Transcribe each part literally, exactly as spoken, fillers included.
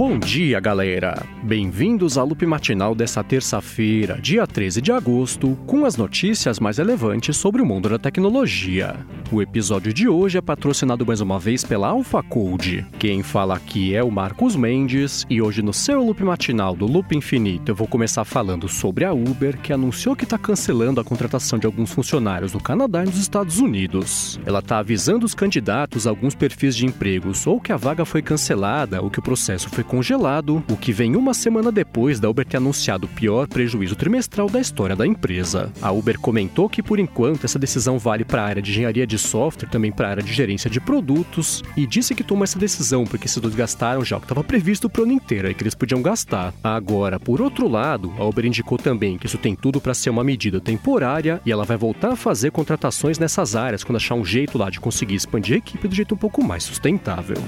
Bom dia, galera! Bem-vindos ao Loop Matinal desta terça-feira, dia treze de agosto, com as notícias mais relevantes sobre o mundo da tecnologia. O episódio de hoje é patrocinado mais uma vez pela AlphaCode. Quem fala aqui é o Marcos Mendes, e hoje no seu Loop Matinal do Loop Infinito eu vou começar falando sobre a Uber, que anunciou que está cancelando a contratação de alguns funcionários no Canadá e nos Estados Unidos. Ela está avisando os candidatos a alguns perfis de empregos, ou que a vaga foi cancelada, ou que o processo foi congelado, o que vem uma semana depois da Uber ter anunciado o pior prejuízo trimestral da história da empresa. A Uber comentou que, por enquanto, essa decisão vale para a área de engenharia de software, também para a área de gerência de produtos, e disse que tomou essa decisão porque esses dois gastaram já o que estava previsto para o ano inteiro e que eles podiam gastar. Agora, por outro lado, a Uber indicou também que isso tem tudo para ser uma medida temporária e ela vai voltar a fazer contratações nessas áreas quando achar um jeito lá de conseguir expandir a equipe do jeito um pouco mais sustentável.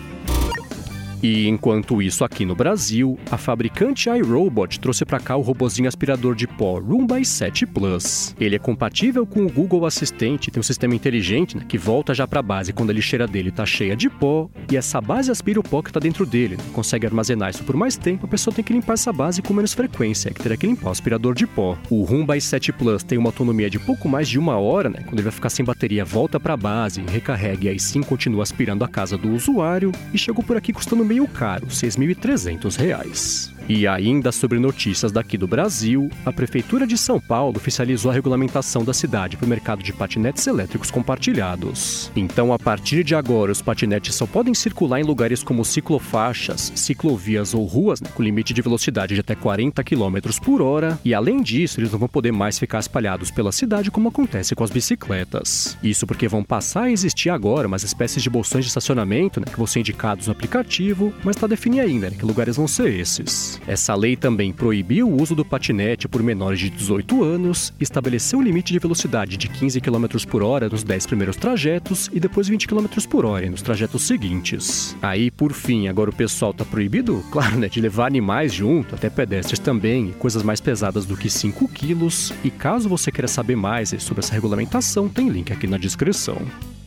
E enquanto isso, aqui no Brasil, a fabricante iRobot trouxe para cá o robozinho aspirador de pó Roomba i sete Plus. Ele é compatível com o Google Assistente, tem um sistema inteligente, né, que volta já para a base quando a lixeira dele está cheia de pó, e essa base aspira o pó que está dentro dele, né, consegue armazenar isso por mais tempo, a pessoa tem que limpar essa base com menos frequência, é que terá que limpar o aspirador de pó. O Roomba i sete Plus tem uma autonomia de pouco mais de uma hora, né, quando ele vai ficar sem bateria, volta para a base, recarrega e aí sim continua aspirando a casa do usuário, e chegou por aqui custando meio caro, seis mil e trezentos reais. E ainda sobre notícias daqui do Brasil, a Prefeitura de São Paulo oficializou a regulamentação da cidade para o mercado de patinetes elétricos compartilhados. Então, a partir de agora, os patinetes só podem circular em lugares como ciclofaixas, ciclovias ou ruas, né, com limite de velocidade de até quarenta quilômetros por hora, e além disso, eles não vão poder mais ficar espalhados pela cidade como acontece com as bicicletas. Isso porque vão passar a existir agora umas espécies de bolsões de estacionamento, né, que vão ser indicados no aplicativo, mas está definido ainda, né, que lugares vão ser esses. Essa lei também proibiu o uso do patinete por menores de dezoito anos, estabeleceu um limite de velocidade de quinze quilômetros por hora nos dez primeiros trajetos e depois vinte quilômetros por hora nos trajetos seguintes. Aí, por fim, agora o pessoal tá proibido, claro, né, de levar animais junto, até pedestres também, e coisas mais pesadas do que cinco quilos. E caso você queira saber mais sobre essa regulamentação, tem link aqui na descrição.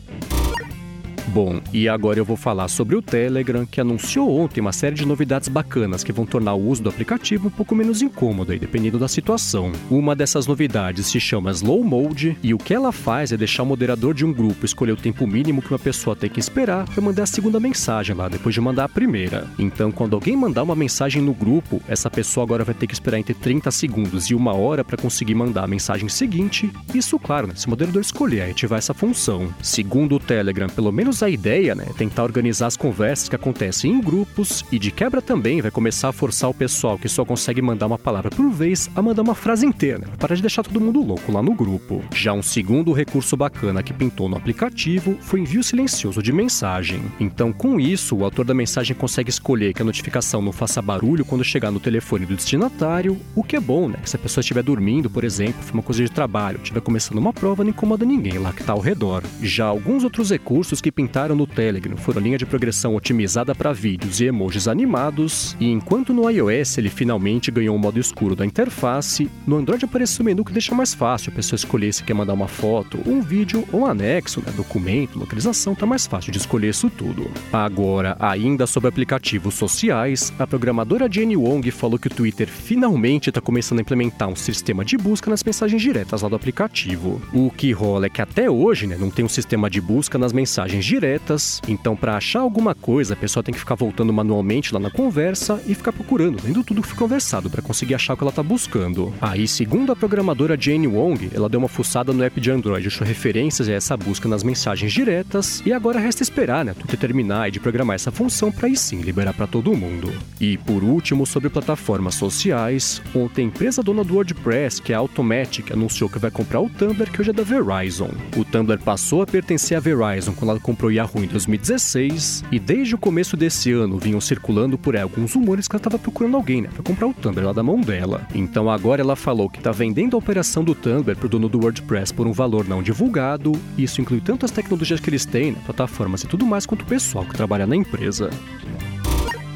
Bom, e agora eu vou falar sobre o Telegram, que anunciou ontem uma série de novidades bacanas que vão tornar o uso do aplicativo um pouco menos incômodo, aí, dependendo da situação. Uma dessas novidades se chama Slow Mode, e o que ela faz é deixar o moderador de um grupo escolher o tempo mínimo que uma pessoa tem que esperar para mandar a segunda mensagem lá, depois de mandar a primeira. Então, quando alguém mandar uma mensagem no grupo, essa pessoa agora vai ter que esperar entre trinta segundos e uma hora para conseguir mandar a mensagem seguinte. Isso, claro, né, se o moderador escolher ativar essa função. Segundo o Telegram, pelo menos a ideia, né, é tentar organizar as conversas que acontecem em grupos e de quebra também vai começar a forçar o pessoal que só consegue mandar uma palavra por vez a mandar uma frase inteira, né, para de deixar todo mundo louco lá no grupo. Já um segundo recurso bacana que pintou no aplicativo foi envio silencioso de mensagem. Então, com isso, o autor da mensagem consegue escolher que a notificação não faça barulho quando chegar no telefone do destinatário, o que é bom, né, que se a pessoa estiver dormindo, por exemplo, for uma coisa de trabalho, estiver começando uma prova, não incomoda ninguém lá que está ao redor. Já alguns outros recursos que pintaram no Telegram foram linha de progressão otimizada para vídeos e emojis animados, e enquanto no iOS ele finalmente ganhou um modo escuro da interface, no Android apareceu um menu que deixa mais fácil a pessoa escolher se quer mandar uma foto, um vídeo ou um anexo, né, documento, localização, tá mais fácil de escolher isso tudo. Agora, ainda sobre aplicativos sociais, a programadora Jenny Wong falou que o Twitter finalmente está começando a implementar um sistema de busca nas mensagens diretas lá do aplicativo. O que rola é que até hoje, né, não tem um sistema de busca nas mensagens diretas. Então, para achar alguma coisa, a pessoa tem que ficar voltando manualmente lá na conversa e ficar procurando, lendo tudo que foi conversado para conseguir achar o que ela tá buscando. Aí, segundo a programadora Jenny Wong, ela deu uma fuçada no app de Android, achou referências a essa busca nas mensagens diretas, e agora resta esperar, né, tudo terminar e de programar essa função para aí sim liberar para todo mundo. E por último, sobre plataformas sociais, ontem a empresa dona do WordPress, que é a Automatic, anunciou que vai comprar o Tumblr, que hoje é da Verizon. O Tumblr passou a pertencer à Verizon quando ela comprou Yahoo em dois mil e dezesseis, e desde o começo desse ano vinham circulando por aí alguns rumores que ela estava procurando alguém, né, para comprar o Tumblr lá da mão dela. Então agora ela falou que está vendendo a operação do Tumblr pro dono do WordPress por um valor não divulgado. Isso inclui tanto as tecnologias que eles têm, né, plataformas e tudo mais, quanto o pessoal que trabalha na empresa.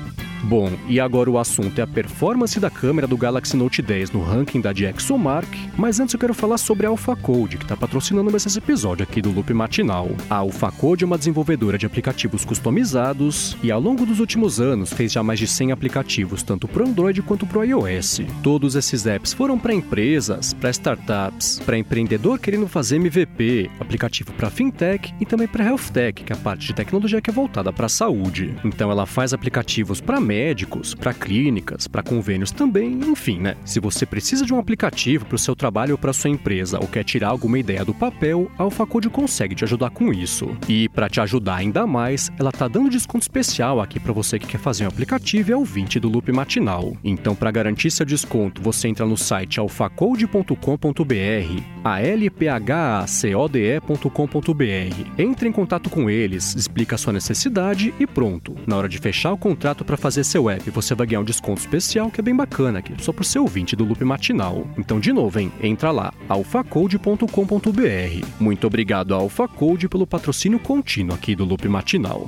Bom, e agora o assunto é a performance da câmera do Galaxy Note dez no ranking da DxOMark, mas antes eu quero falar sobre a AlphaCode, que está patrocinando mais esse episódio aqui do Loop Matinal. A AlphaCode é uma desenvolvedora de aplicativos customizados e ao longo dos últimos anos fez já mais de cem aplicativos, tanto para o Android quanto para o iOS. Todos esses apps foram para empresas, para startups, para empreendedor querendo fazer M V P, aplicativo para fintech e também para healthtech, que é a parte de tecnologia que é voltada para a saúde. Então ela faz aplicativos para médicos, para clínicas, para convênios também, enfim, né? Se você precisa de um aplicativo para o seu trabalho ou para sua empresa ou quer tirar alguma ideia do papel, a AlphaCode consegue te ajudar com isso. E para te ajudar ainda mais, ela tá dando desconto especial aqui para você que quer fazer um aplicativo e é ouvinte do Loop Matinal. Então, para garantir seu desconto, você entra no site alphacode ponto com ponto b r, a l p h a c o d e ponto com ponto b r. Entre em contato com eles, explica a sua necessidade e pronto. Na hora de fechar o contrato para fazer seu app, você vai ganhar um desconto especial que é bem bacana aqui, só por ser ouvinte do Loop Matinal. Então, de novo, hein? Entra lá, alphacode ponto com ponto b r. Muito obrigado à AlphaCode pelo patrocínio contínuo aqui do Loop Matinal.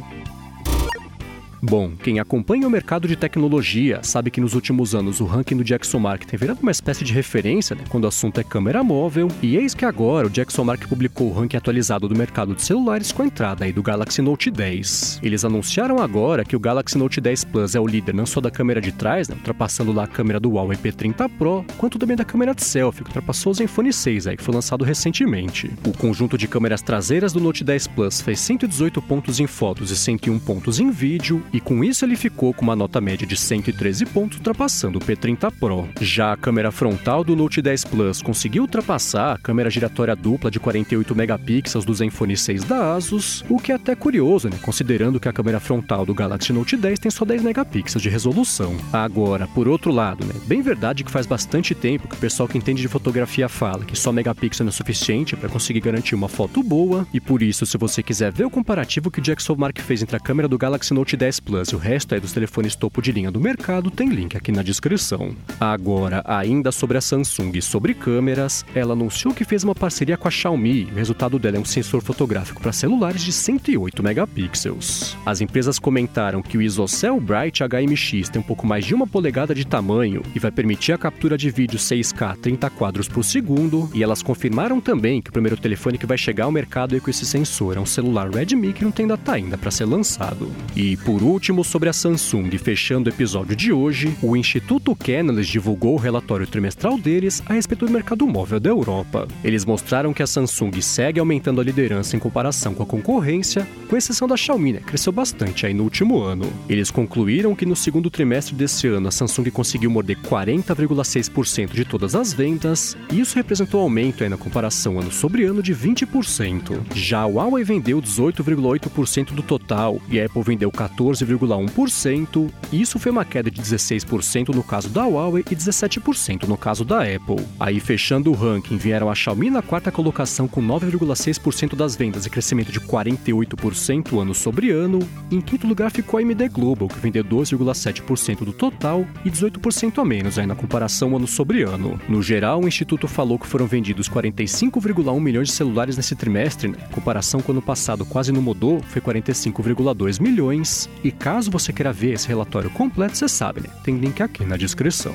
Bom, quem acompanha o mercado de tecnologia sabe que nos últimos anos o ranking do DxOMark tem virado uma espécie de referência, né, quando o assunto é câmera móvel, e eis que agora o DxOMark publicou o ranking atualizado do mercado de celulares com a entrada aí do Galaxy Note dez. Eles anunciaram agora que o Galaxy Note dez Plus é o líder não só da câmera de trás, né, ultrapassando lá a câmera do Huawei P trinta Pro, quanto também da câmera de selfie, que ultrapassou o Zenfone seis, aí, que foi lançado recentemente. O conjunto de câmeras traseiras do Note dez Plus fez cento e dezoito pontos em fotos e cento e um pontos em vídeo, e com isso ele ficou com uma nota média de cento e treze pontos, ultrapassando o P trinta Pro. Já a câmera frontal do Note dez Plus conseguiu ultrapassar a câmera giratória dupla de quarenta e oito megapixels do Zenfone seis da Asus, o que é até curioso, né, considerando que a câmera frontal do Galaxy Note dez tem só dez megapixels de resolução. Agora, por outro lado, né, bem verdade que faz bastante tempo que o pessoal que entende de fotografia fala que só megapixel não é suficiente para conseguir garantir uma foto boa, e por isso, se você quiser ver o comparativo que o DxOMark fez entre a câmera do Galaxy Note dez Plus e o resto aí dos telefones topo de linha do mercado, tem link aqui na descrição. Agora, ainda sobre a Samsung e sobre câmeras, ela anunciou que fez uma parceria com a Xiaomi. O resultado dela é um sensor fotográfico para celulares de cento e oito megapixels. As empresas comentaram que o ISOCELL Bright H M X tem um pouco mais de uma polegada de tamanho e vai permitir a captura de vídeo seis K trinta quadros por segundo, e elas confirmaram também que o primeiro telefone que vai chegar ao mercado aí com esse sensor é um celular Redmi que não tem data ainda para ser lançado. E por último, sobre a Samsung, fechando o episódio de hoje, o Instituto Canalys divulgou o relatório trimestral deles a respeito do mercado móvel da Europa. Eles mostraram que a Samsung segue aumentando a liderança em comparação com a concorrência, com exceção da Xiaomi, né? Cresceu bastante aí no último ano. Eles concluíram que no segundo trimestre desse ano a Samsung conseguiu morder quarenta vírgula seis por cento de todas as vendas, e isso representou um aumento aí na comparação ano sobre ano de vinte por cento. Já a Huawei vendeu dezoito vírgula oito por cento do total e a Apple vendeu quatorze vírgula um por cento, e isso foi uma queda de dezesseis por cento no caso da Huawei e dezessete por cento no caso da Apple. Aí, fechando o ranking, vieram a Xiaomi na quarta colocação com nove vírgula seis por cento das vendas e crescimento de quarenta e oito por cento ano sobre ano. Em quinto lugar ficou a A M D Global, que vendeu doze vírgula sete por cento do total e dezoito por cento a menos aí na comparação ano sobre ano. No geral, o Instituto falou que foram vendidos quarenta e cinco vírgula um milhões de celulares nesse trimestre, né? Em comparação com o ano passado quase não mudou, foi quarenta e cinco vírgula dois milhões, e caso você queira ver esse relatório completo, você sabe, né? Tem link aqui na descrição.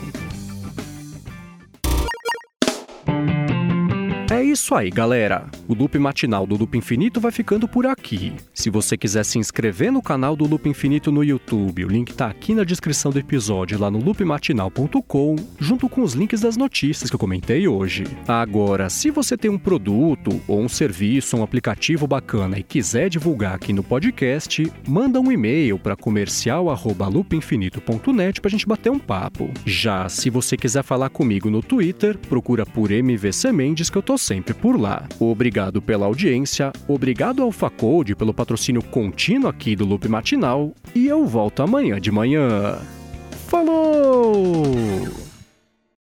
É isso aí, galera. O Loop Matinal do Loop Infinito vai ficando por aqui. Se você quiser se inscrever no canal do Loop Infinito no YouTube, o link tá aqui na descrição do episódio, lá no loop matinal ponto com, junto com os links das notícias que eu comentei hoje. Agora, se você tem um produto, ou um serviço, um aplicativo bacana e quiser divulgar aqui no podcast, manda um e-mail para comercial arroba loop infinito ponto net pra gente bater um papo. Já se você quiser falar comigo no Twitter, procura por M V C Mendes que eu tô sempre por lá. Obrigado pela audiência, obrigado ao AlphaCode pelo patrocínio contínuo aqui do Loop Matinal, e eu volto amanhã de manhã. Falou!